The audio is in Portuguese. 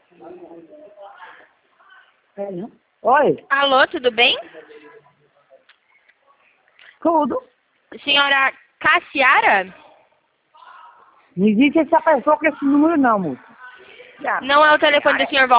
Oi, Alô, tudo bem? tudo. Senhora Cassiara? Não existe essa pessoa com esse número não, moço. Não é o telefone do senhor